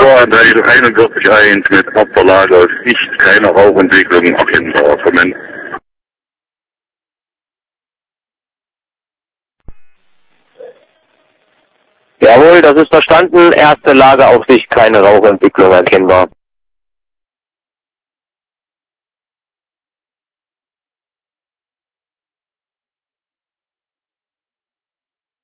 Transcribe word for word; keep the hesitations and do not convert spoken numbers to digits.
Voranmeldung einundvierzig Punkt eins mit Opferlage aus Sicht keine Rauchentwicklung erkennbar. Vermen. Jawohl, das ist verstanden. Erste Lageaufsicht, keine Rauchentwicklung erkennbar.